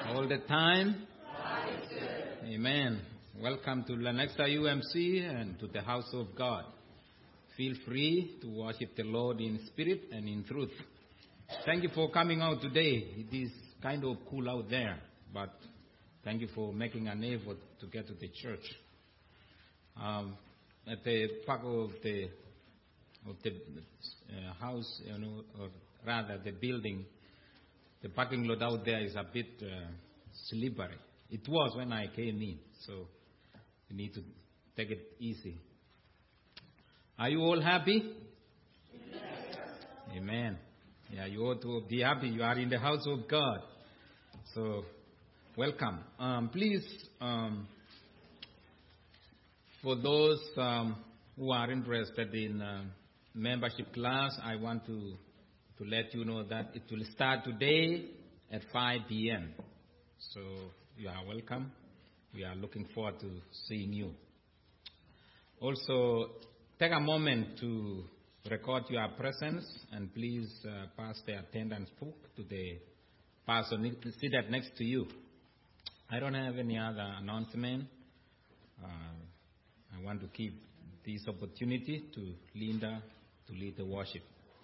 All the time. Amen. Welcome to Lenexa UMC and to the house of God. Feel free to worship the Lord in spirit and in truth. Thank you for coming out today. It is kind of cool out there, but thank you for making an effort to get to the church. At the back of the house, or rather the building, the parking lot out there is a bit slippery. It was when I came in, so you need to take it easy. Are you all happy? Yes. Amen. Yeah, you ought to be happy. You are in the house of God. So, welcome. Please, for those who are interested in membership class, I want to let you know that it will start today at 5 p.m. So you are welcome. We are looking forward to seeing you. Also, take a moment to record your presence and please pass the attendance book to the person seated next to you. I don't have any other announcement. I want to give this opportunity to Linda to lead the worship.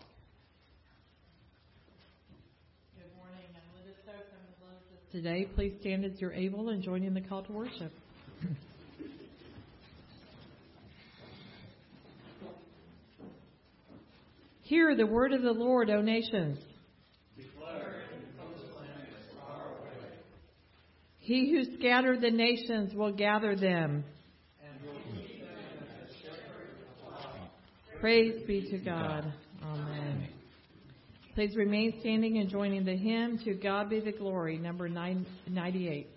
Today, please stand as you're able and join in the call to worship. Hear the word of the Lord, O nations. He who scattered the nations will gather them. Praise be to God. Amen. Please remain standing and joining the hymn, To God Be the Glory, number 998.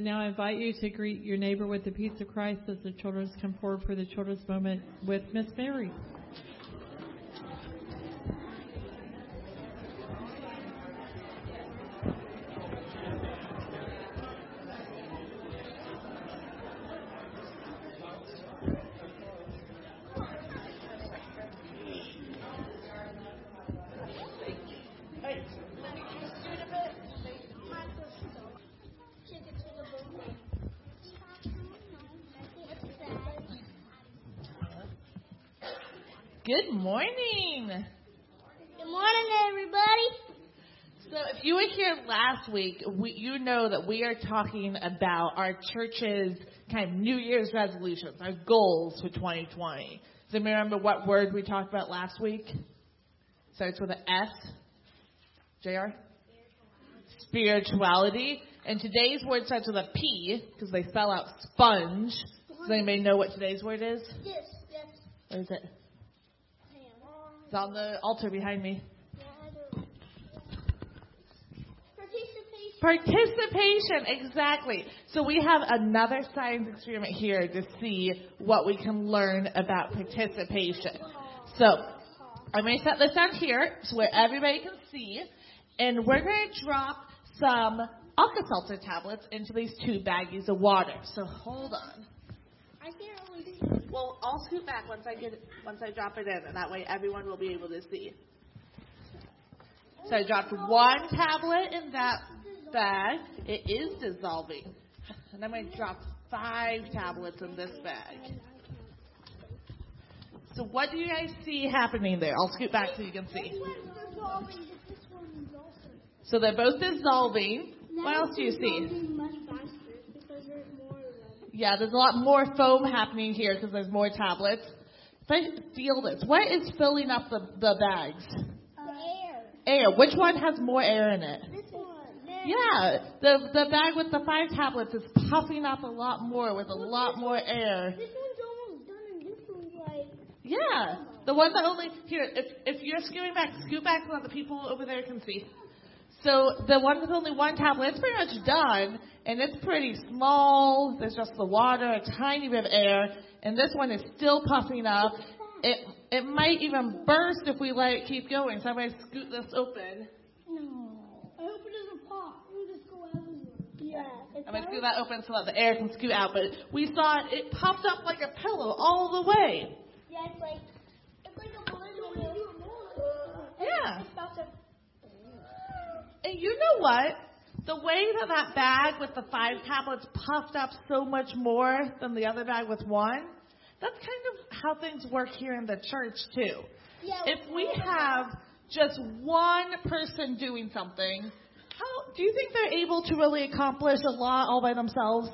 And now I invite you to greet your neighbor with the peace of Christ as the children come forward for the children's moment with Miss Mary. Good morning. Good morning, everybody. So if you were here last week, you know that we are talking about our church's kind of New Year's resolutions, our goals for 2020. Does anybody remember what word we talked about last week? Starts with an S. JR? Spirituality. And today's word starts with a P because they spell out sponge. Does anybody know what today's word is? Yes. What is it? It's on the altar behind me. Participation, exactly. So we have another science experiment here to see what we can learn about participation. So I'm going to set this down here so where everybody can see, and we're going to drop some Alka-Seltzer tablets into these 2 baggies of water. So hold on. I can't really see. Well, I'll scoot back once I drop it in, and that way everyone will be able to see. So I dropped 1 tablet in that bag. It is dissolving. And I'm going to drop 5 tablets in this bag. So what do you guys see happening there? I'll scoot back so you can see. So they're both dissolving. What else do you see? Yeah, there's a lot more foam happening here because there's more tablets. If I feel this, what is filling up the bags? Air. Which one has more air in it? This one. Yeah, the bag with the 5 tablets is puffing up a lot more with a lot more air. This one's almost done and this one's like... Yeah, the one that only... Here, if you're scooting back, scoot back so that the people over there can see. So the one with only 1 tablet, it's pretty much done, and it's pretty small. There's just the water, a tiny bit of air, and this one is still puffing up. It might even burst if we let it keep going. So I'm going to scoot this open. No. I hope it doesn't pop. It'll just go everywhere. Yeah. I'm going to scoot that open so that the air can scoot out. But we saw it popped up like a pillow all the way. Yeah, it's like a balloon. Yeah. It's about to... And you know what? The way that bag with the 5 tablets puffed up so much more than the other bag with 1, that's kind of how things work here in the church, too. Yeah, If we have just 1 person doing something, how do you think they're able to really accomplish a lot all by themselves?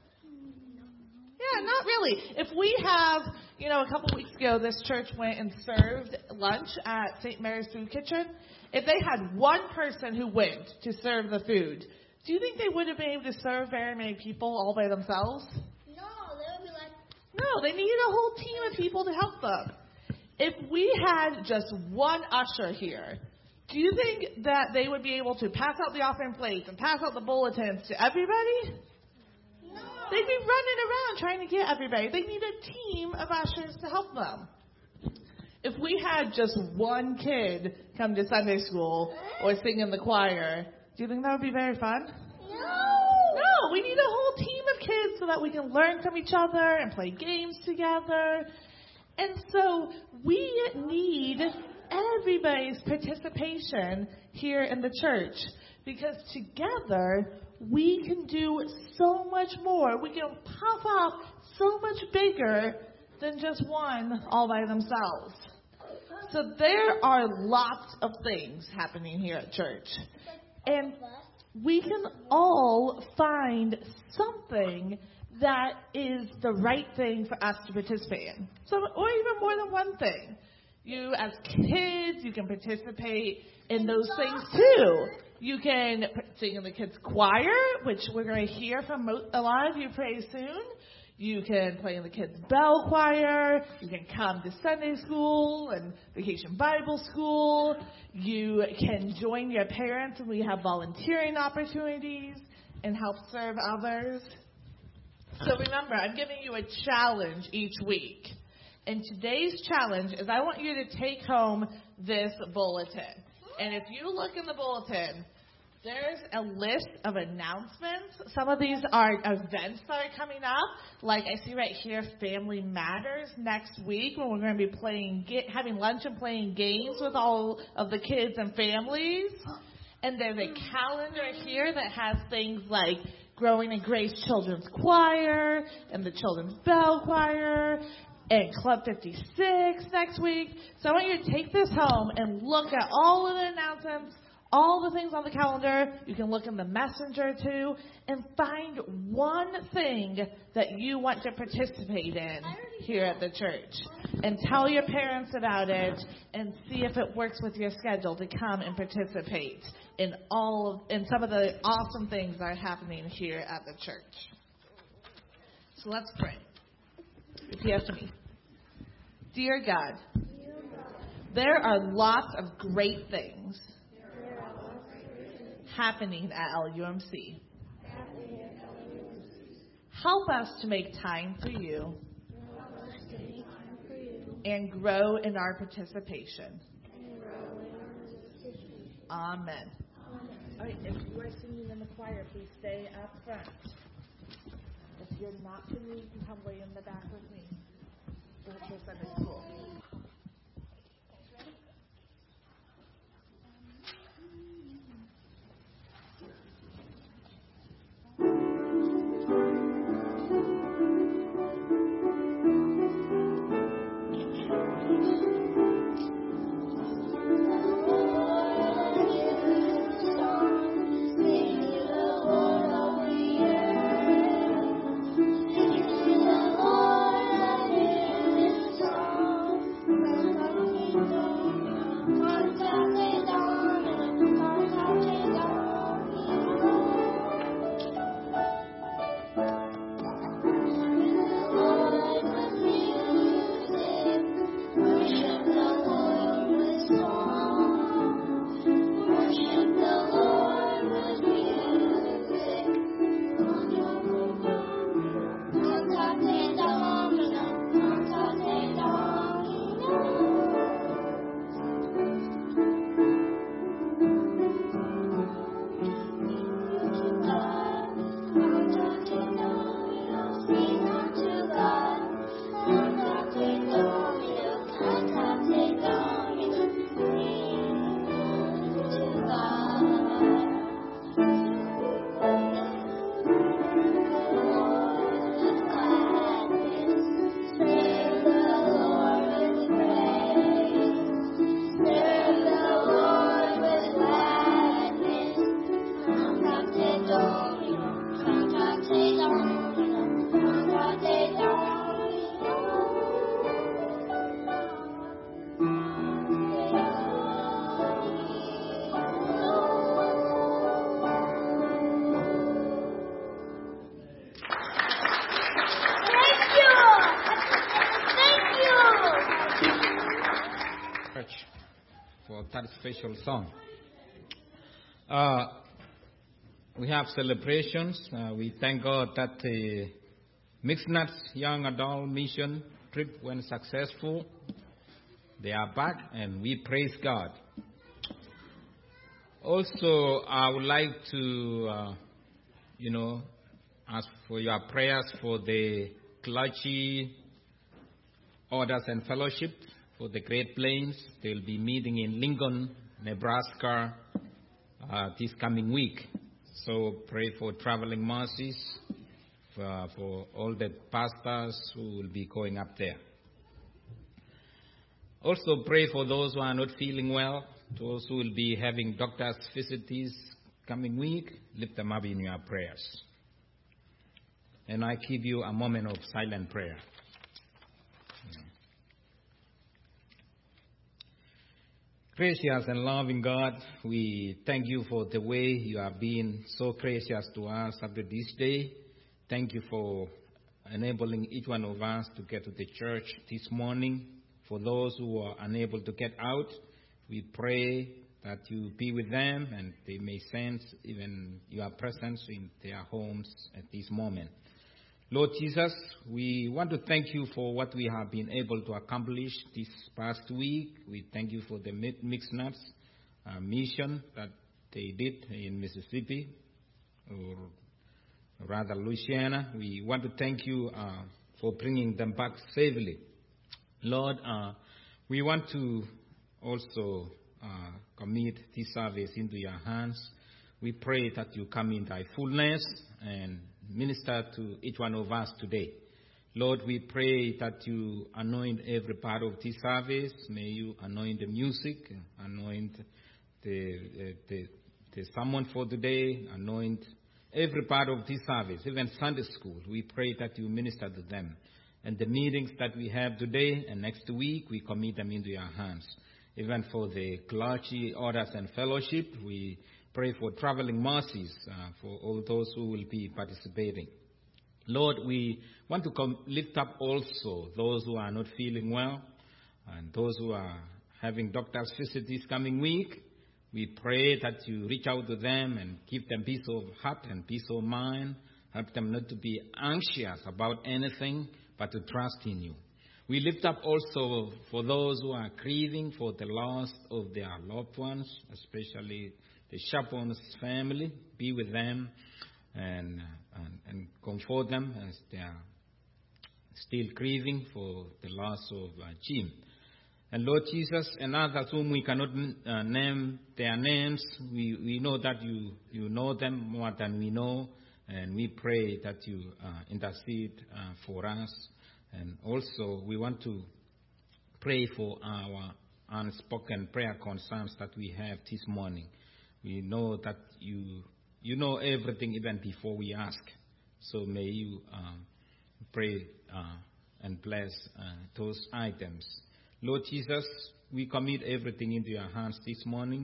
Yeah, not really. If we have, a couple weeks ago, this church went and served lunch at St. Mary's Food Kitchen. If they had 1 person who went to serve the food, do you think they would have been able to serve very many people all by themselves? No, they would be like... No, they needed a whole team of people to help them. If we had just 1 usher here, do you think that they would be able to pass out the offering plates and pass out the bulletins to everybody? No. They'd be running around trying to get everybody. They need a team of ushers to help them. If we had just 1 kid come to Sunday school or sing in the choir, do you think that would be very fun? No, we need a whole team of kids so that we can learn from each other and play games together. And so we need everybody's participation here in the church because together we can do so much more. We can puff up so much bigger than just 1 all by themselves. So there are lots of things happening here at church. And we can all find something that is the right thing for us to participate in. So, or even more than 1 thing. You as kids, you can participate in those things too. You can sing in the kids' choir, which we're going to hear from a lot of you pretty soon. You can play in the kids' bell choir. You can come to Sunday school and vacation Bible school. You can join your parents and we have volunteering opportunities. and help serve others? So remember, I'm giving you a challenge each week. And today's challenge is I want you to take home this bulletin. And if you look in the bulletin, there's a list of announcements. Some of these are events that are coming up. Like I see right here, Family Matters next week when we're going to be having lunch and playing games with all of the kids and families. And there's a calendar here that has things like Growing in Grace Children's Choir and the Children's Bell Choir and Club 56 next week. So I want you to take this home and look at all of the announcements, all the things on the calendar. You can look in the messenger too and find one thing that you want to participate in here at the church. And tell your parents about it and see if it works with your schedule to come and participate in some of the awesome things that are happening here at the church. So let's pray. Repeat after me. Dear God, there are lots of great things happening at LUMC. Help us to make time for you and grow in our participation. Amen. All right, if you are singing in the choir, please stay up front. If you're not singing, you can come way in the back with me. Virtual Sunday School. For that special song. We have celebrations. We thank God that the Mixed Nuts Young Adult Mission trip went successful. They are back and we praise God. Also, I would like to, ask for your prayers for the clergy orders and fellowship for the Great Plains. They'll be meeting in Lincoln, Nebraska this coming week. So pray for traveling mercies for all the pastors who will be going up there. Also pray for those who are not feeling well, those who will be having doctor's visits coming week. Lift them up in your prayers. And I give you a moment of silent prayer. Gracious and loving God, we thank you for the way you have been so gracious to us after this day. Thank you for enabling each one of us to get to the church this morning. For those who are unable to get out, we pray that you be with them and they may sense even your presence in their homes at this moment. Lord Jesus, we want to thank you for what we have been able to accomplish this past week. We thank you for the Mixed Nuts mission that they did in Mississippi, or rather Louisiana. We want to thank you for bringing them back safely. Lord, we want to also commit this service into your hands. We pray that you come in thy fullness and minister to each one of us today. Lord, we pray that you anoint every part of this service. May you anoint the music, anoint the sermon for today, anoint every part of this service, even Sunday school. We pray that you minister to them. And the meetings that we have today and next week, we commit them into your hands. Even for the clergy, orders, and fellowship, we pray for traveling mercies for all those who will be participating. Lord, we want to lift up also those who are not feeling well and those who are having doctor's visits this coming week. We pray that you reach out to them and give them peace of heart and peace of mind. Help them not to be anxious about anything, but to trust in you. We lift up also for those who are grieving for the loss of their loved ones, especially the Chapon's family. Be with them and comfort them as they are still grieving for the loss of Jim. And Lord Jesus, and others whom we cannot name their names, we know that you know them more than we know, and we pray that you intercede for us. And also we want to pray for our unspoken prayer concerns that we have this morning. We know that you know everything even before we ask. So may you pray and bless those items. Lord Jesus, we commit everything into your hands this morning,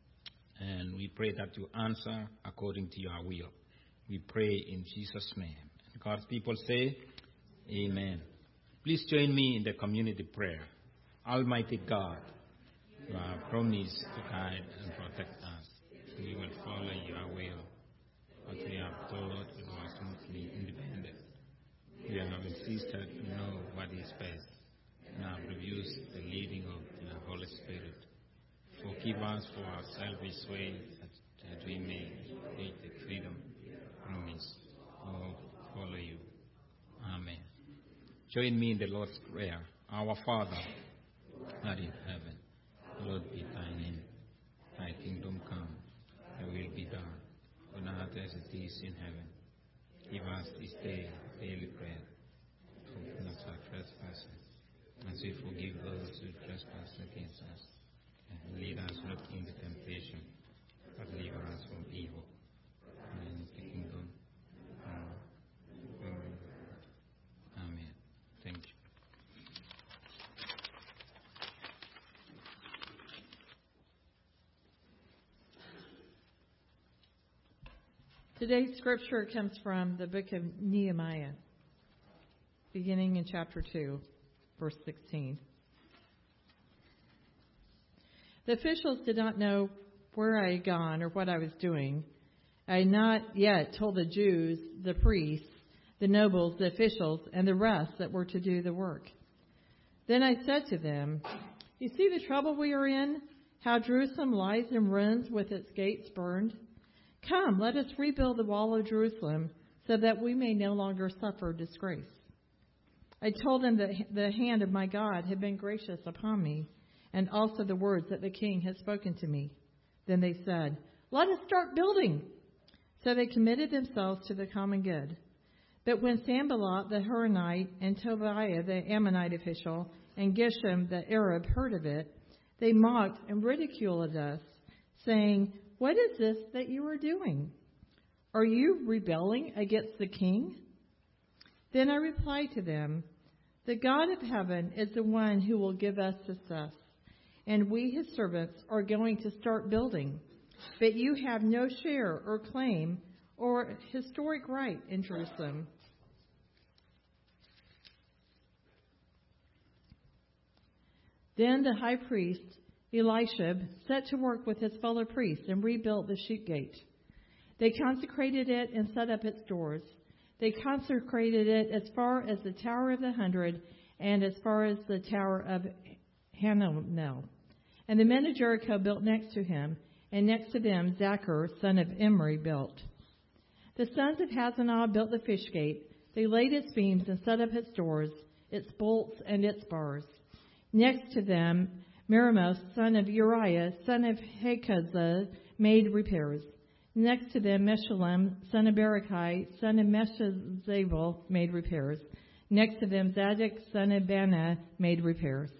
and we pray that you answer according to your will. We pray in Jesus' name. And God's people say, Amen. Please join me in the community prayer. Almighty God, you have promised to guide and protect us. We will follow your will. What we have thought it was mostly independent. We have insisted to know what is best and have refused the leading of the Holy Spirit. Forgive us for our selfish ways that we may take the freedom promised. Oh, follow you. Amen. Join me in the Lord's Prayer. Our Father, who art in heaven, hallowed be thy name. Thy kingdom come, thy will be done, on earth as it is in heaven. Give us this day daily bread. Forgive us our trespasses, as we forgive those who trespass against us. And lead us not into temptation, but deliver us from evil. And the kingdom, glory. Amen. Thank you. Today's scripture comes from the book of Nehemiah, beginning in chapter 2, verse 16. The officials did not know where I had gone or what I was doing. I had not yet told the Jews, the priests, the nobles, the officials, and the rest that were to do the work. Then I said to them, you see the trouble we are in? How Jerusalem lies in ruins with its gates burned? Come, let us rebuild the wall of Jerusalem so that we may no longer suffer disgrace. I told them that the hand of my God had been gracious upon me, and also the words that the king had spoken to me. Then they said, let us start building. So they committed themselves to the common good. But when Sanballat the Horonite and Tobiah the Ammonite official and Geshem the Arab heard of it, they mocked and ridiculed us, saying, what is this that you are doing? Are you rebelling against the king? Then I replied to them, the God of heaven is the one who will give us success, and we, his servants, are going to start building. But you have no share or claim or historic right in Jerusalem. Then the high priest Elishib, set to work with his fellow priests and rebuilt the sheep gate. They consecrated it and set up its doors. They consecrated it as far as the Tower of the 100 and as far as the Tower of Hananel. And the men of Jericho built next to him, and next to them Zachar, son of Imri, built. The sons of Hazanah built the fish gate. They laid its beams and set up its doors, its bolts and its bars. Next to them, Merimoth, son of Uriah, son of Hakazah, made repairs. Next to them, Meshullam, son of Berechiah, son of Meshezabel, made repairs. Next to them, Zadok, son of Bana, made repairs.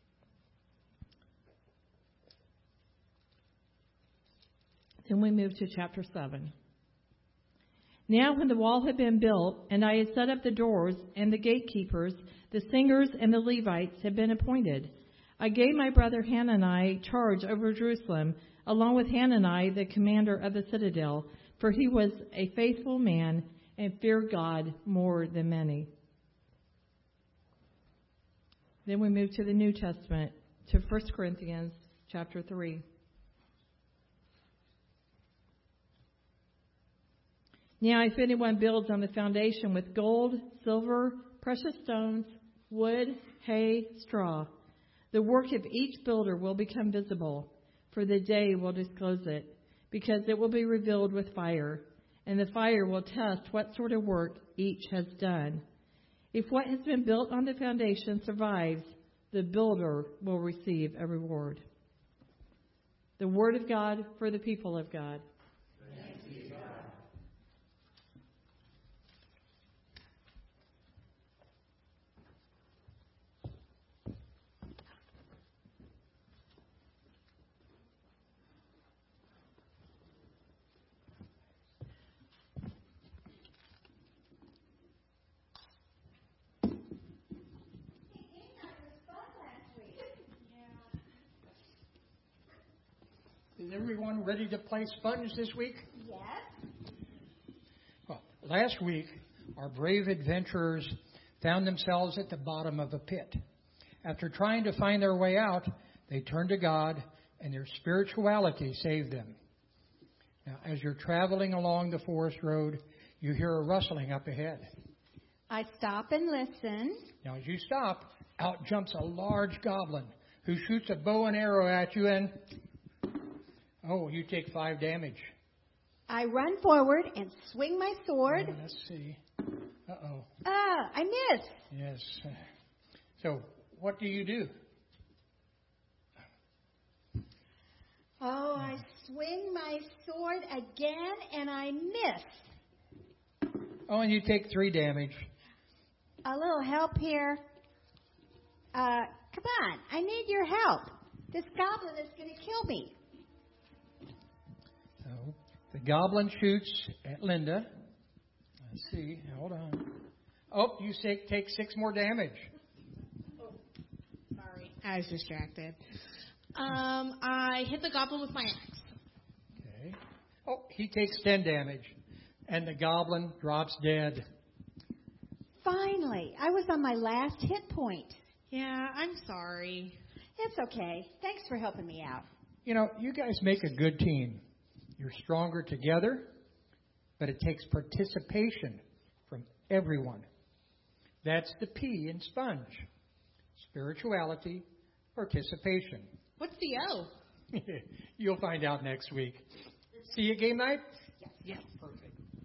Then we move to chapter 7. Now when the wall had been built, and I had set up the doors, and the gatekeepers, the singers, and the Levites had been appointed, I gave my brother Hanani charge over Jerusalem, along with Hanani, the commander of the citadel, for he was a faithful man and feared God more than many. Then we move to the New Testament, to 1 Corinthians chapter 3. Now, if anyone builds on the foundation with gold, silver, precious stones, wood, hay, straw, the work of each builder will become visible, for the day will disclose it, because it will be revealed with fire, and the fire will test what sort of work each has done. If what has been built on the foundation survives, the builder will receive a reward. The word of God for the people of God. Thanks be to God. Is everyone ready to play sponge this week? Yes. Well, last week, our brave adventurers found themselves at the bottom of a pit. After trying to find their way out, they turned to God, and their spirituality saved them. Now, as you're traveling along the forest road, you hear a rustling up ahead. I stop and listen. Now, as you stop, out jumps a large goblin who shoots a bow and arrow at you, and you take 5 damage. I run forward and swing my sword. Let's see. Uh-oh. I miss. Yes. So, what do you do? I swing my sword again and I miss. And you take 3 damage. A little help here. Come on, I need your help. This goblin is going to kill me. So, the goblin shoots at Linda. Let's see. Hold on. You take 6 more damage. Sorry, I was distracted. I hit the goblin with my axe. Okay. He takes 10 damage. And the goblin drops dead. Finally, I was on my last hit point. Yeah, I'm sorry. It's okay. Thanks for helping me out. You guys make a good team. You're stronger together, but it takes participation from everyone. That's the P in sponge. Spirituality, participation. What's the O? You'll find out next week. See you game night? Yes. Perfect.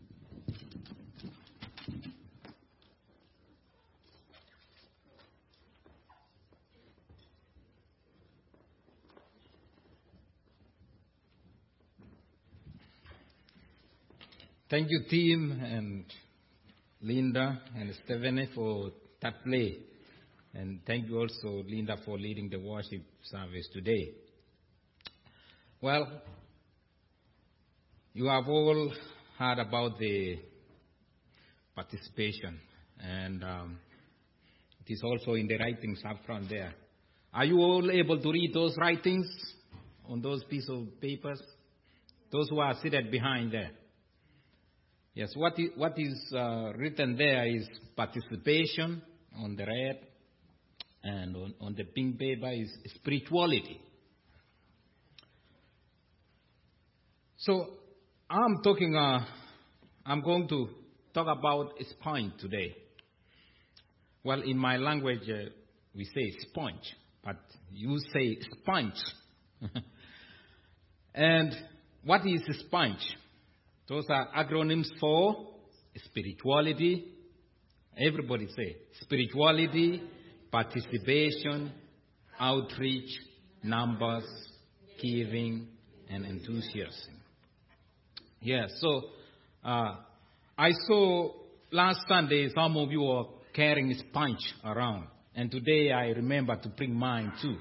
Thank you, team, and Linda and Stephanie for that play. And thank you also, Linda, for leading the worship service today. Well, you have all heard about the participation, and it is also in the writings up front there. Are you all able to read those writings on those pieces of papers? Those who are seated behind there. Yes, what is written there is participation on the red, and on the pink paper is spirituality. So I'm going to talk about a sponge today. Well, in my language, we say sponge, but you say sponge. And what is a sponge? Those are acronyms for spirituality. Everybody say spirituality, participation, outreach, numbers, giving, and enthusiasm. Yes, so I saw last Sunday some of you were carrying a sponge around. And today I remember to bring mine too.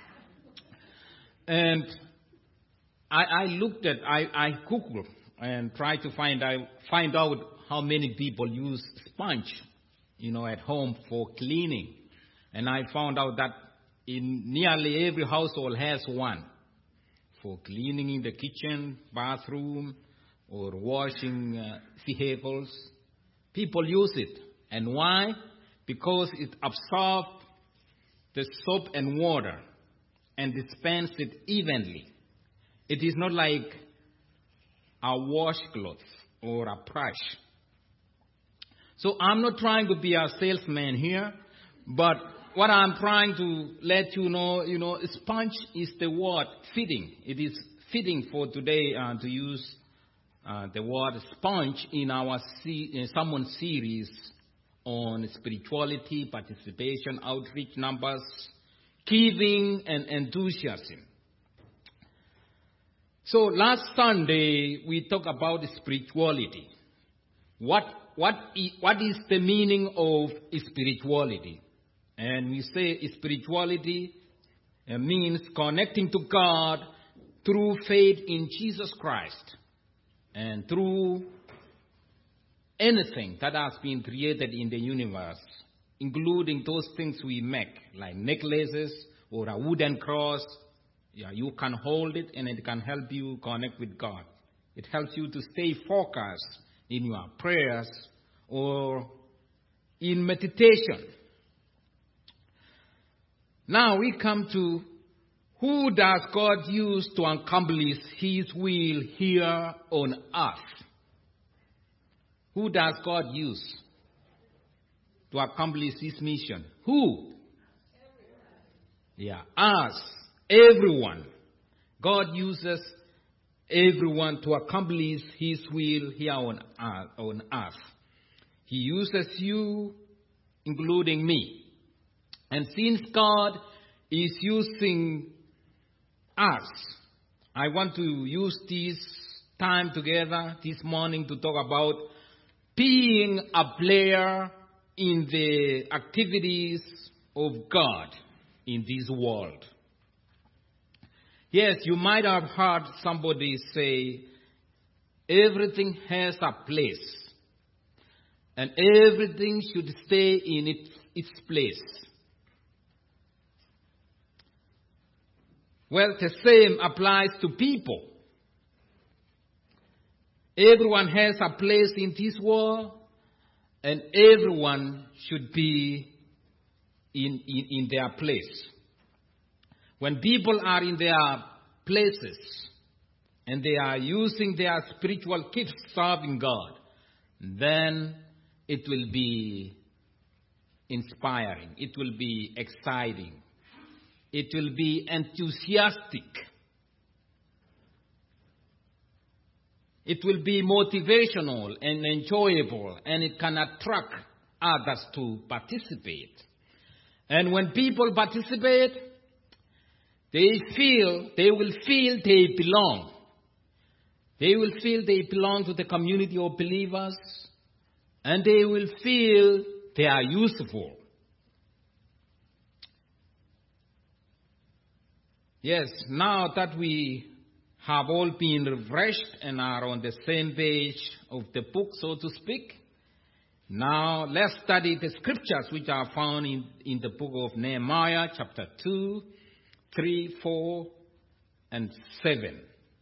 And I Googled and tried to find out how many people use sponge, at home for cleaning. And I found out that in nearly every household has one for cleaning in the kitchen, bathroom, or washing vehicles. People use it. And why? Because it absorbs the soap and water and dispenses it evenly. It is not like a washcloth or a brush. So I'm not trying to be a salesman here, but what I'm trying to let you know, sponge is the word fitting. It is fitting for today to use the word sponge in our sermon series on spirituality, participation, outreach, numbers, giving, and enthusiasm. So last Sunday we talked about spirituality. What is the meaning of spirituality? And we say spirituality means connecting to God through faith in Jesus Christ and through anything that has been created in the universe, including those things we make, like necklaces or a wooden cross. Yeah, you can hold it and it can help you connect with God. It helps you to stay focused in your prayers or in meditation. Now we come to who does God use to accomplish His will here on earth? Who does God use to accomplish His mission? Who? Yeah, us. Everyone. God uses everyone to accomplish His will here on earth. He uses you, including me. And since God is using us, I want to use this time together this morning to talk about being a player in the activities of God in this world. Yes, you might have heard somebody say, everything has a place, and everything should stay in its place. Well, the same applies to people. Everyone has a place in this world, and everyone should be in their place. When people are in their places and they are using their spiritual gifts serving God, then it will be inspiring. It will be exciting. It will be enthusiastic. It will be motivational and enjoyable, and it can attract others to participate. And when people participate, they will feel they belong. They will feel they belong to the community of believers, and they will feel they are useful. Yes, now that we have all been refreshed and are on the same page of the book, so to speak, now let's study the scriptures which are found in the book of Nehemiah, chapter 2, 3, 4, and 7.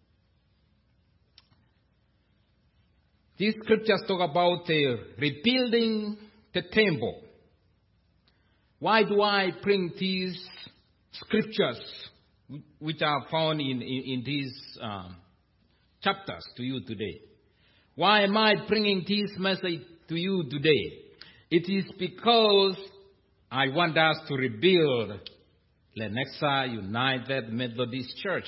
These scriptures talk about the rebuilding the temple. Why do I bring these scriptures which are found in these chapters to you today. Why am I bringing this message to you today? It is because I want us to rebuild Lenexa United Methodist Church.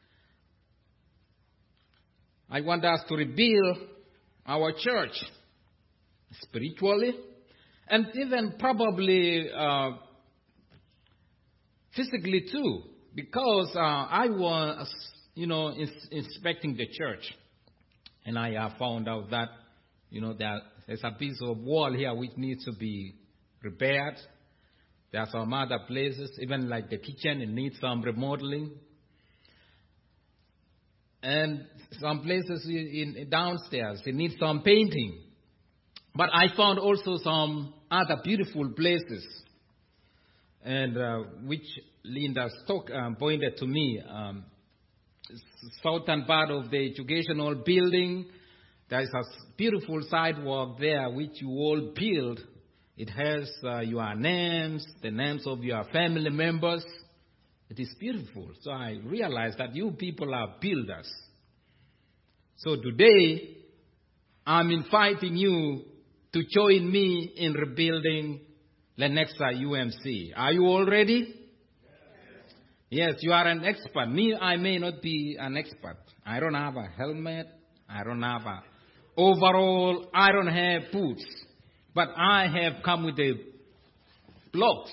I want us to rebuild our church spiritually and even probably physically too, because I was, inspecting the church, and I have found out that, there's a piece of wall here which needs to be repaired. There are some other places, even like the kitchen, it needs some remodeling. And some places in downstairs, it needs some painting. But I found also some other beautiful places, and which Linda Stock pointed to me. Southern part of the educational building, there is a beautiful sidewalk there which you all build. It has your names, the names of your family members. It is beautiful. So I realized that you people are builders. So today, I'm inviting you to join me in rebuilding Lenexa UMC. Are you all ready? Yes, you are an expert. Me, I may not be an expert. I don't have a helmet. I don't have a overall. I don't have boots. But I have come with the blocks.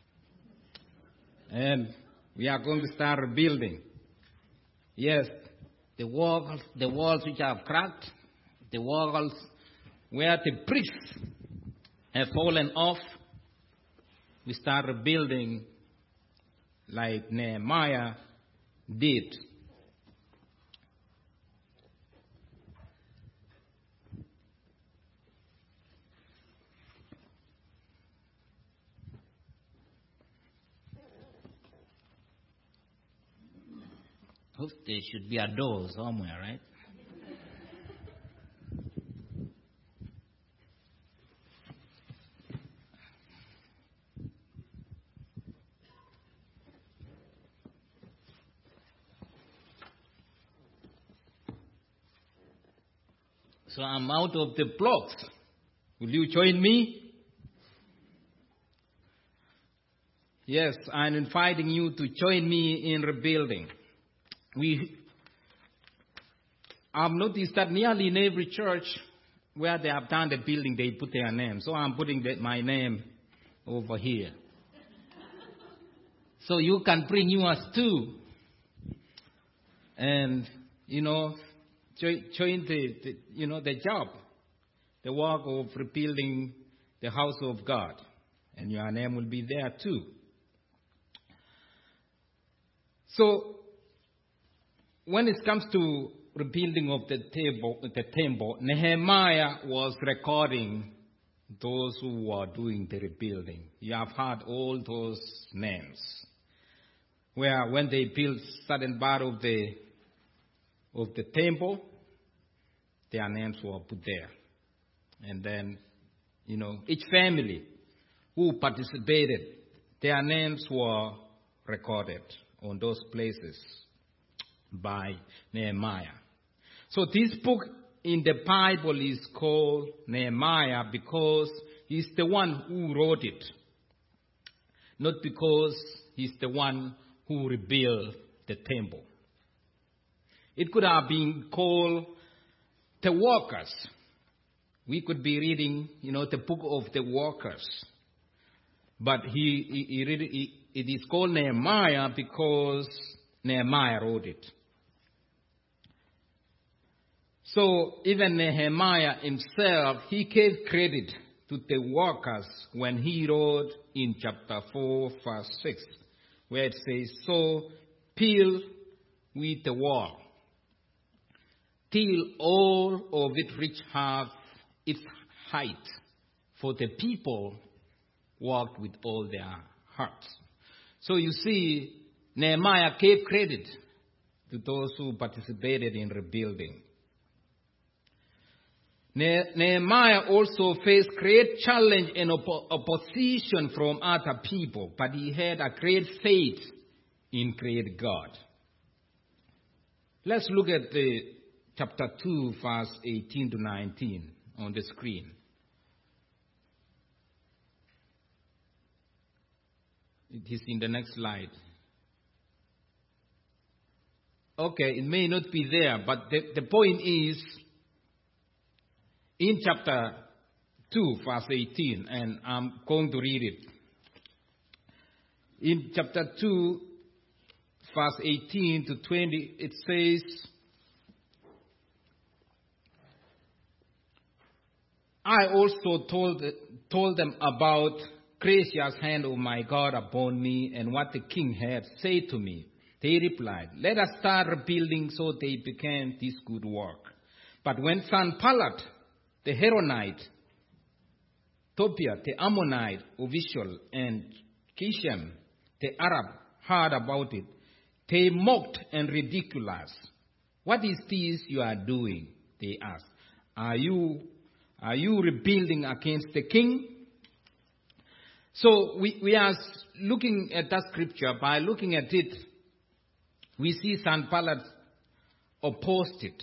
And we are going to start rebuilding. Yes, the walls which have cracked, the walls where the bricks have fallen off, we start rebuilding like Nehemiah did. There should be a door somewhere, right? So I'm out of the blocks. Will you join me? Yes, I'm inviting you to join me in rebuilding. I've noticed that nearly in every church where they have done the building, they put their name. So I'm putting my name over here. So you can bring yours too. And, join the job, the work of rebuilding the house of God. And your name will be there too. So, when it comes to rebuilding of the temple, Nehemiah was recording those who were doing the rebuilding. You have heard all those names, where when they built certain part of the temple, their names were put there. And then, each family who participated, their names were recorded on those places by Nehemiah. So this book in the Bible is called Nehemiah because he's the one who wrote it, not because he's the one who rebuilt the temple. It could have been called the workers. We could be reading, the book of the workers. But it is called Nehemiah because Nehemiah wrote it. So even Nehemiah himself, he gave credit to the workers when he wrote in chapter 4, verse 6, where it says, "So build with the wall, till all of it reach half its height, for the people worked with all their hearts." So you see, Nehemiah gave credit to those who participated in rebuilding. Nehemiah also faced great challenge and opposition from other people, but he had a great faith in great God. Let's look at the chapter 2, verse 18 to 19 on the screen. It is in the next slide. Okay, it may not be there, but the point is, in chapter 2, verse 18, and I'm going to read it. In chapter 2, verse 18 to 20, it says, I also told them about gracious hand of my God upon me and what the king had said to me. They replied, let us start rebuilding, so they began this good work. But when Sanballat, the Horonite, Tobiah, the Ammonite official, and Geshem, the Arab, heard about it, they mocked and ridiculed us. What is this you are doing? They asked. Are you rebuilding against the king? So we are looking at that scripture. By looking at it, we see Sanballat opposed it.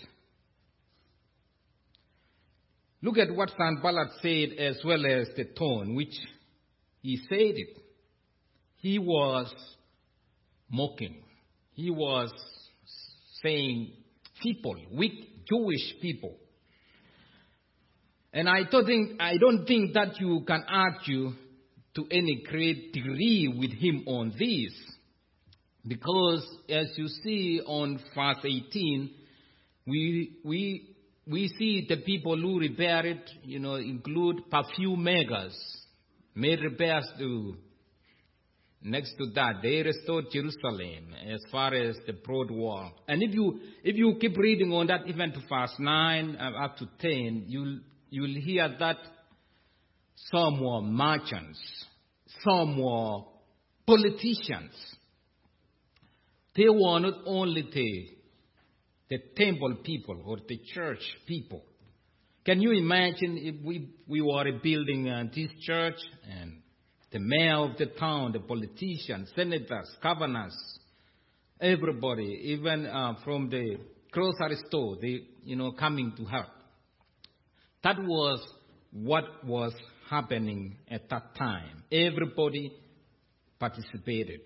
Look at what Sanballat said as well as the tone which he said it. He was mocking. He was saying people, weak Jewish people. And I don't think that you can argue to any great degree with him on this. Because as you see on verse 18, we see the people who repair it, include perfume makers, made repairs to. Next to that, they restored Jerusalem as far as the broad wall. And if you keep reading on that, even to verse 9 up to 10, you'll hear that some were merchants, some were politicians. They were not only the temple people or the church people. Can you imagine if we were rebuilding this church and the mayor of the town, the politicians, senators, governors, everybody, even from the grocery store, coming to help. That was what was happening at that time. Everybody participated.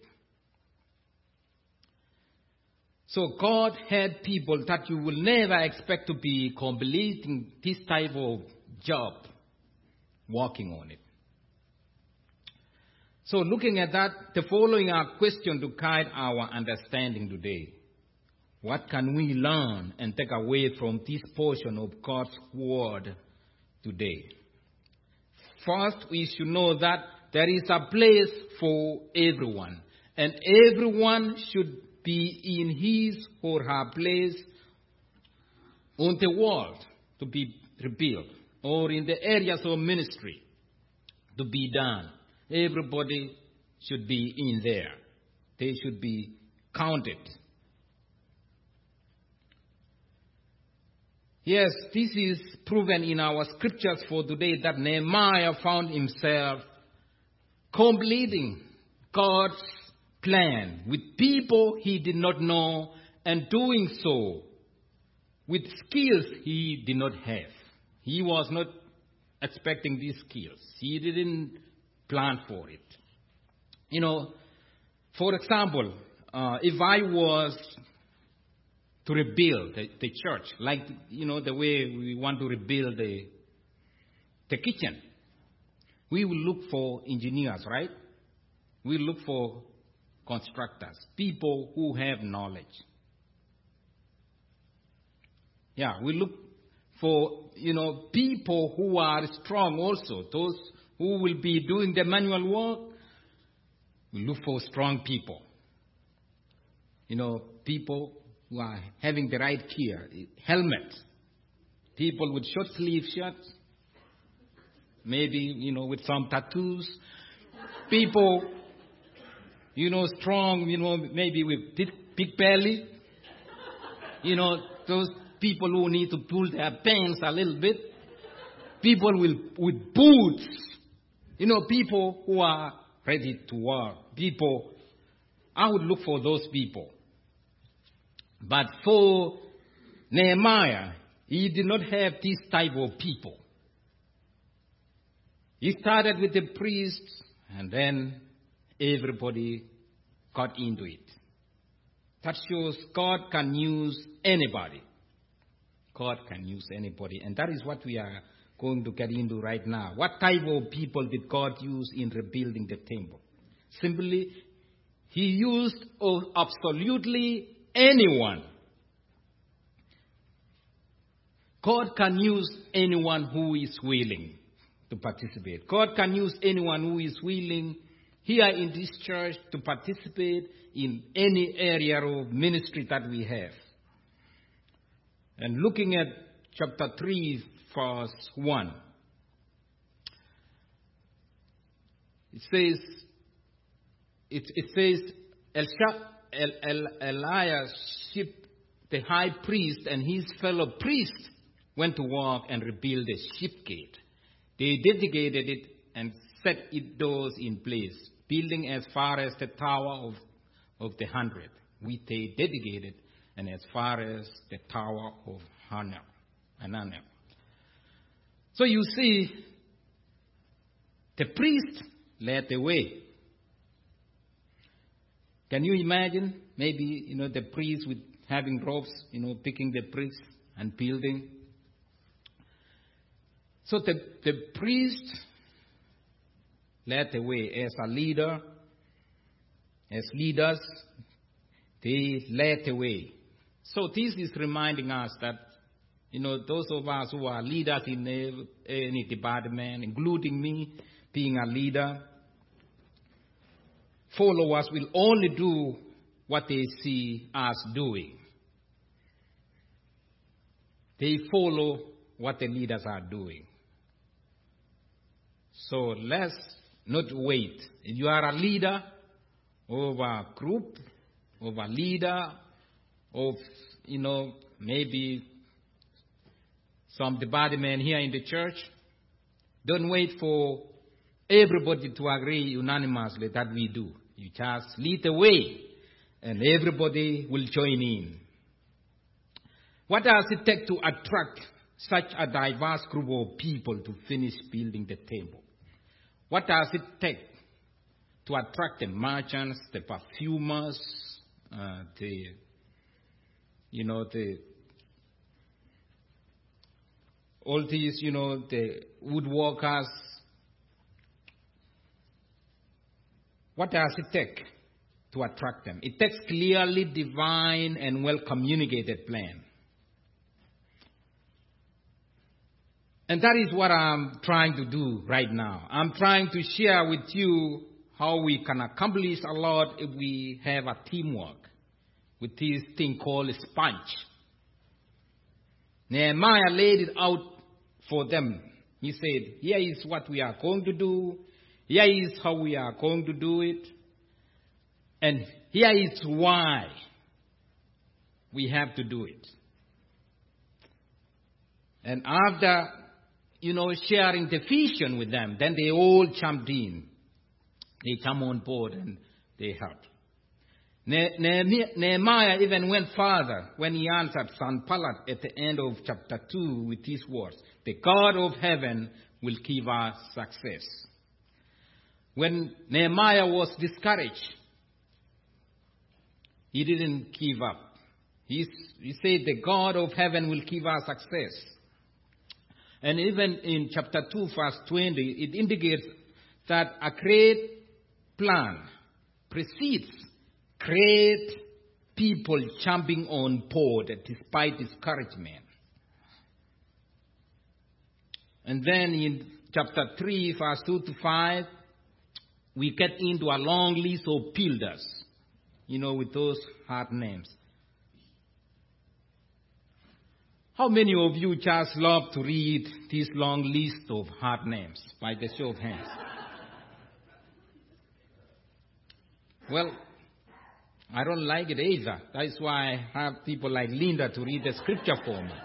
So God had people that you will never expect to be completing this type of job, working on it. So looking at that, the following are questions to guide our understanding today. What can we learn and take away from this portion of God's Word today? First, we should know that there is a place for everyone, and everyone should be in his or her place on the world to be rebuilt, or in the areas of ministry to be done. Everybody should be in there. They should be counted. Yes, this is proven in our scriptures for today that Nehemiah found himself completing God's plan with people he did not know, and doing so with skills he did not have. He was not expecting these skills. He didn't plan for it. For example, if I was to rebuild the church, like, the way we want to rebuild the kitchen, we will look for engineers, right? We look for constructors, people who have knowledge. Yeah, we look for, people who are strong also. Those who will be doing the manual work, we look for strong people. People who are having the right gear, helmet. People with short sleeve shirts, maybe, with some tattoos. People, strong, maybe with big belly. Those people who need to pull their pants a little bit. People with boots. People who are ready to work. People, I would look for those people. But for Nehemiah, he did not have this type of people. He started with the priests, and then everybody got into it. That shows God can use anybody. God can use anybody. And that is what we are going to get into right now. What type of people did God use in rebuilding the temple? Simply, He used absolutely anyone. God can use anyone who is willing to participate. God can use anyone who is willing here in this church to participate in any area of ministry that we have. And looking at chapter 3, verse 1, it says, Eliashib, the high priest, and his fellow priests went to work and rebuilt the sheep gate. They dedicated it and set its doors in place, building as far as the Tower of the 100, which they dedicated, and as far as the Tower of Hananel. So you see, the priest led the way. Can you imagine? Maybe, the priest with having ropes, picking the bricks and building. So the priest led the way as a leader. As leaders, they led the way. So this is reminding us that, those of us who are leaders in any department, including me being a leader, followers will only do what they see us doing. They follow what the leaders are doing. So let's not wait. If you are a leader of a group, of a leader, of, maybe some department here in the church, don't wait for everybody to agree unanimously that we do. You just lead the way, and everybody will join in. What does it take to attract such a diverse group of people to finish building the temple? What does it take to attract the merchants, the perfumers, all these, the woodworkers? What does it take to attract them? It takes clearly divine and well-communicated plan. And that is what I'm trying to do right now. I'm trying to share with you how we can accomplish a lot if we have a teamwork with this thing called a sponge. Nehemiah laid it out for them. He said, here is what we are going to do. Here is how we are going to do it. And here is why we have to do it. And after, sharing the vision with them, then they all jumped in. They come on board and they helped. Nehemiah even went further when he answered Sanballat at the end of chapter 2 with these words, the God of heaven will give us success. When Nehemiah was discouraged, he didn't give up. He said, the God of heaven will give us success. And even in chapter 2, verse 20, it indicates that a great plan precedes great people jumping on board despite discouragement. And then in chapter 3, verse 2 to 5, we get into a long list of builders, with those hard names. How many of you just love to read this long list of hard names by the show of hands? Well, I don't like it either. That is why I have people like Linda to read the scripture for me.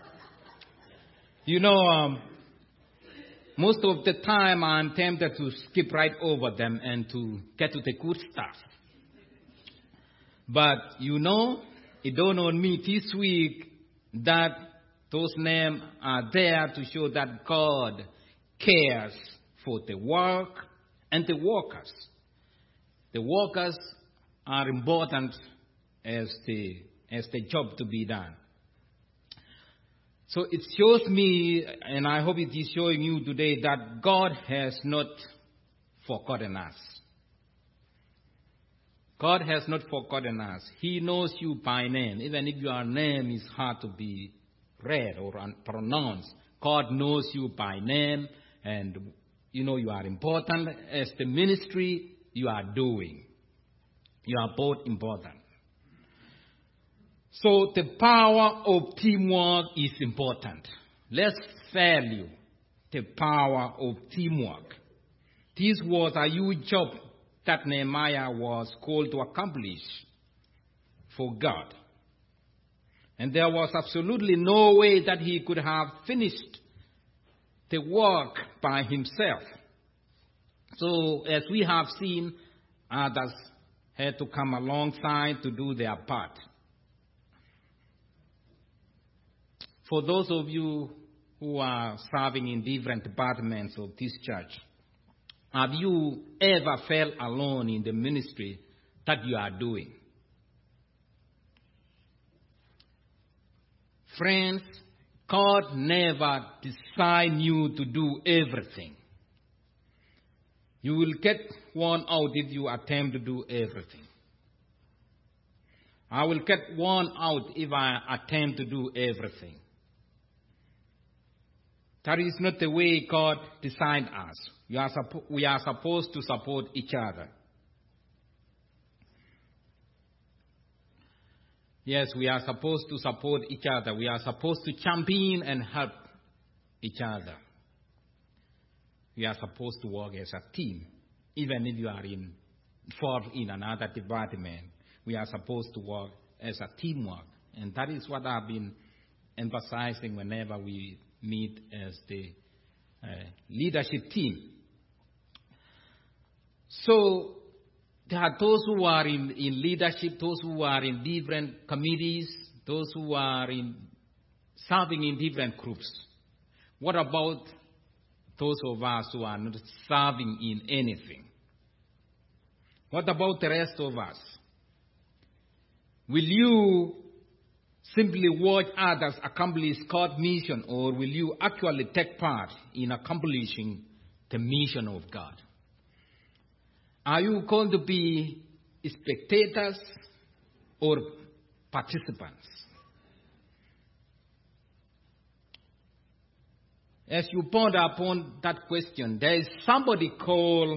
Most of the time I'm tempted to skip right over them and to get to the good stuff. But it dawned on me this week that those names are there to show that God cares for the work and the workers. The workers are important as the job to be done. So it shows me, and I hope it is showing you today, that God has not forgotten us. God has not forgotten us. He knows you by name. Even if your name is hard to be read or pronounced, God knows you by name, and you are important as the ministry you are doing. You are both important. So the power of teamwork is important. Let's value the power of teamwork. This was a huge job that Nehemiah was called to accomplish for God. And there was absolutely no way that he could have finished the work by himself. So as we have seen, others had to come alongside to do their part. For those of you who are serving in different departments of this church, have you ever felt alone in the ministry that you are doing? Friends, God never designed you to do everything. You will get worn out if you attempt to do everything. I will get worn out if I attempt to do everything. That is not the way God designed us. We are supposed to support each other. Yes, we are supposed to support each other. We are supposed to champion and help each other. We are supposed to work as a team. Even if you are involved in another department, we are supposed to work as a teamwork. And that is what I've been emphasizing whenever we meet as the leadership team. So there are those who are in leadership, those who are in different committees, those who are serving in different groups. What about those of us who are not serving in anything? What about the rest of us? Will you simply watch others accomplish God's mission, or will you actually take part in accomplishing the mission of God? Are you going to be spectators or participants? As you ponder upon that question, there is somebody called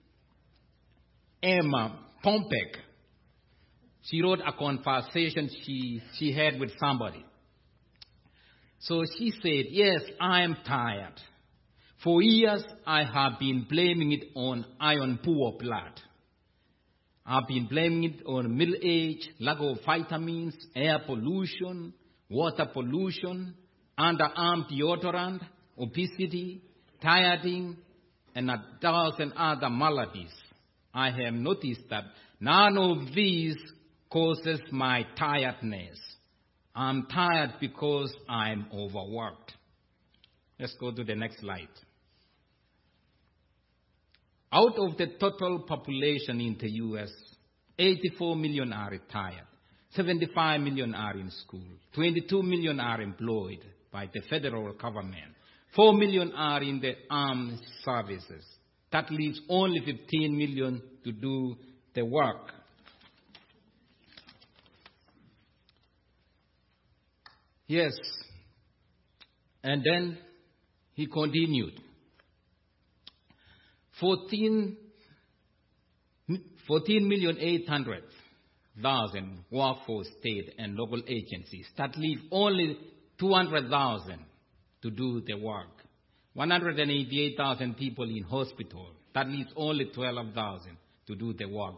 Emma Pompek. She wrote a conversation she had with somebody. So she said, yes, I am tired. For years, I have been blaming it on iron poor blood. I've been blaming it on middle age, lack of vitamins, air pollution, water pollution, underarm deodorant, obesity, tiredness, and 1,000 other maladies. I have noticed that none of these causes my tiredness. I'm tired because I'm overworked. Let's go to the next slide. Out of the total population in the U.S., 84 million are retired, 75 million are in school, 22 million are employed by the federal government, 4 million are in the armed services. That leaves only 15 million to do the work. Yes. And then he continued. 14,800,000 work for state and local agencies. That leave only 200,000 to do the work. 188,000 people in hospital. That leaves only 12,000 to do the work.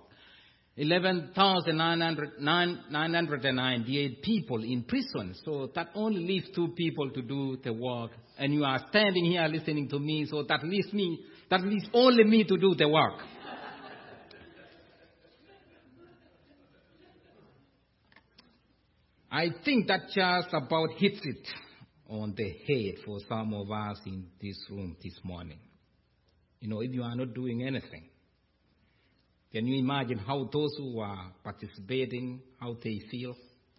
11,998 people in prison. So that only leaves 2 people to do the work. And you are standing here listening to me, so that leaves only me to do the work. I think that just about hits it on the head for some of us in this room this morning. If you are not doing anything, can you imagine how those who are participating, how they feel?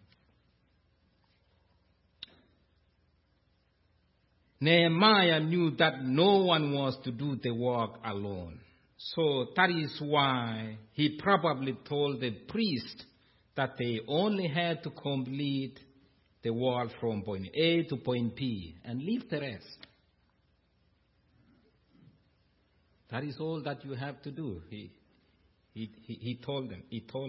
Nehemiah knew that no one was to do the work alone. So that is why he probably told the priest that they only had to complete the wall from point A to point P and leave the rest. That is all that you have to do. He told them.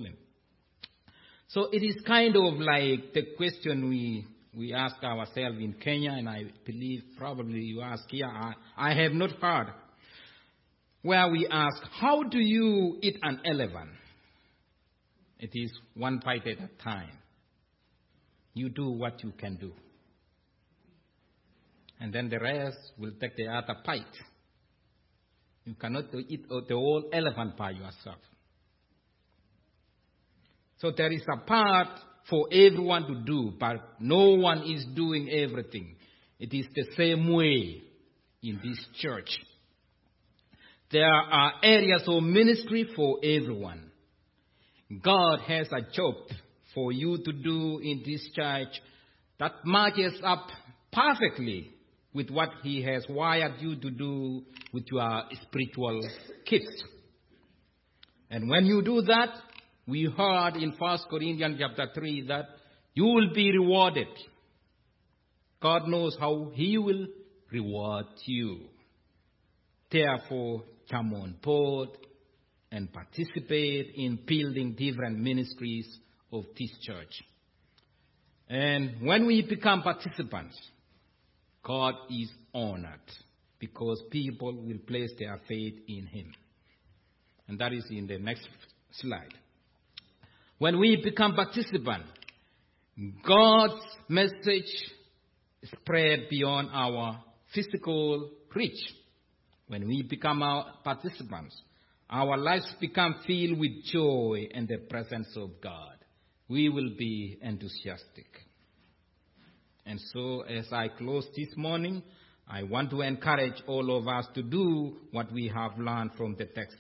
So it is kind of like the question we ask ourselves in Kenya, and I believe probably you ask here. I have not heard where we ask, how do you eat an elephant? It is one bite at a time. You do what you can do. And then the rest will take the other bite. You cannot eat the whole elephant by yourself. So there is a part for everyone to do, but no one is doing everything. It is the same way in this church. There are areas of ministry for everyone. God has a job for you to do in this church that matches up perfectly with what He has wired you to do with your spiritual gifts. And when you do that, we heard in 1 Corinthians chapter 3 that you will be rewarded. God knows how He will reward you. Therefore, come on board and participate in building different ministries of this church. And when we become participants, God is honored because people will place their faith in Him. And that is in the next slide. When we become participants, God's message spread beyond our physical reach. When we become our participants, our lives become filled with joy and the presence of God. We will be enthusiastic. And so as I close this morning, I want to encourage all of us to do what we have learned from the text.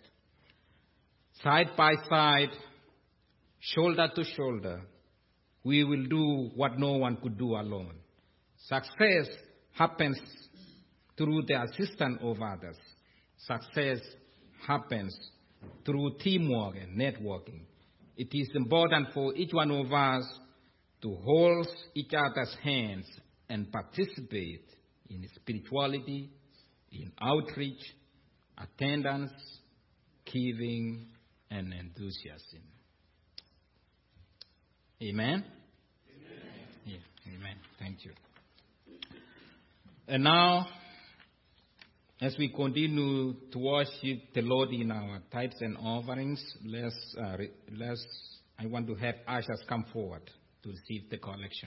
Side by side, shoulder to shoulder, we will do what no one could do alone. Success happens through the assistance of others. Success happens through teamwork and networking. It is important for each one of us to hold each other's hands and participate in spirituality, in outreach, attendance, giving, and enthusiasm. Amen? Amen. Yeah, amen. Thank you. And now, as we continue to worship the Lord in our tithes and offerings, I want to have ushers come forward to receive the collection.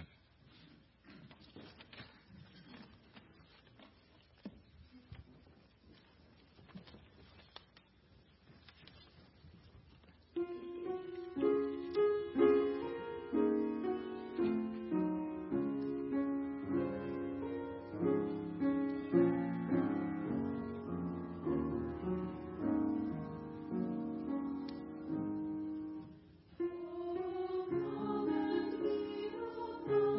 Oh,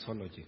doxology.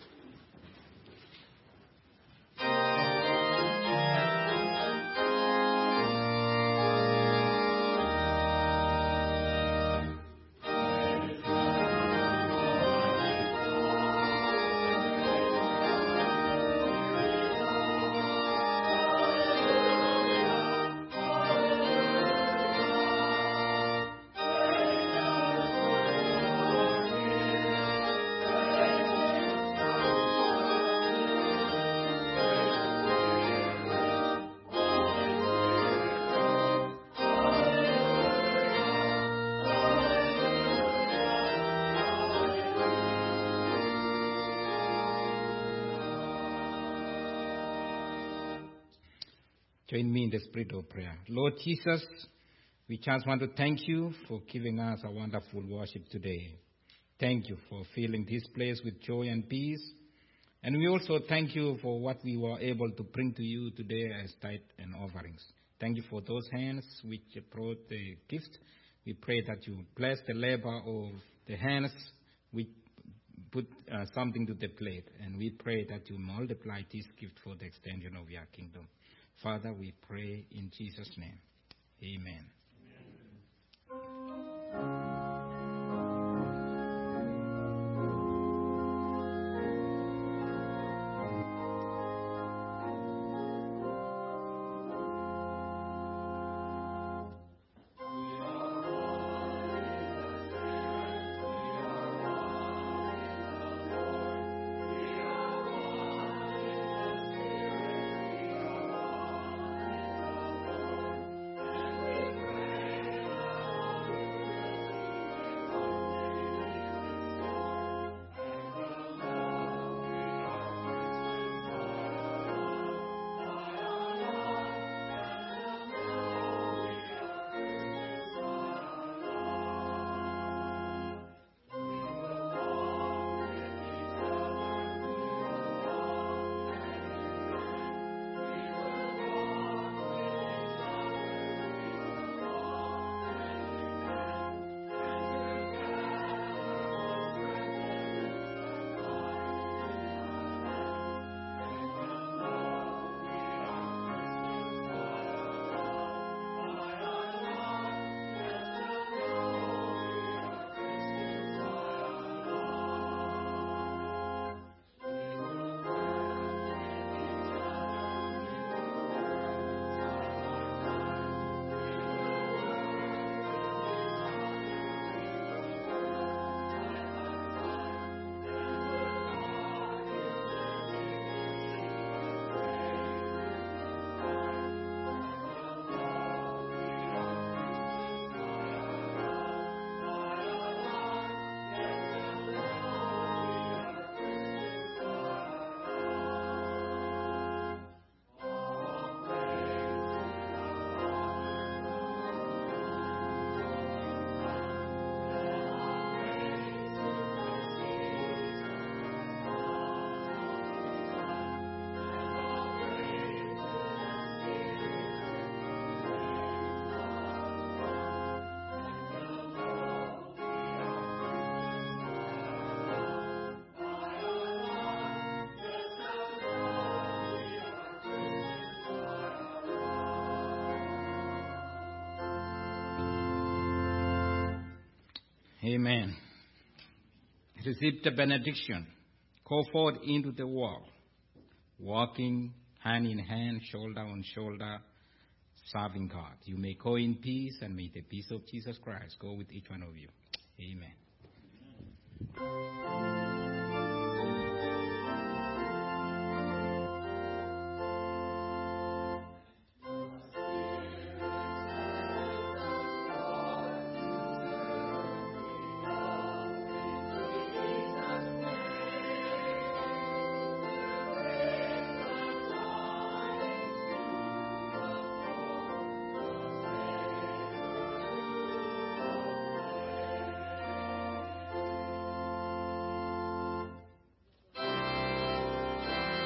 Join me in the spirit of prayer. Lord Jesus, we just want to thank you for giving us a wonderful worship today. Thank you for filling this place with joy and peace. And we also thank you for what we were able to bring to you today as tithe and offerings. Thank you for those hands which brought the gift. We pray that you bless the labor of the hands which put something to the plate. And we pray that you multiply this gift for the extension of your kingdom. Father, we pray in Jesus' name. Amen. Amen. Receive the benediction. Go forth into the world, walking hand in hand, shoulder on shoulder, serving God. You may go in peace, and may the peace of Jesus Christ go with each one of you. Amen.